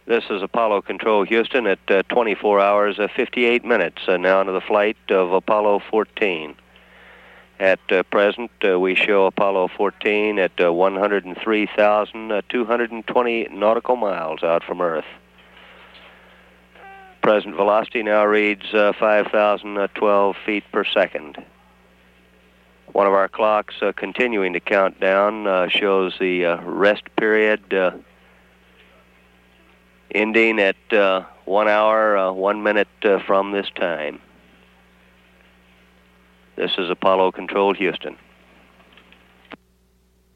This is Apollo Control Houston at 24 hours, 58 minutes, now into the flight of Apollo 14. At present, we show Apollo 14 at 103,220 nautical miles out from Earth. Present velocity now reads 5,012 feet per second. One of our clocks continuing to count down shows the rest period ending at 1 hour, 1 minute from this time. This is Apollo Control Houston.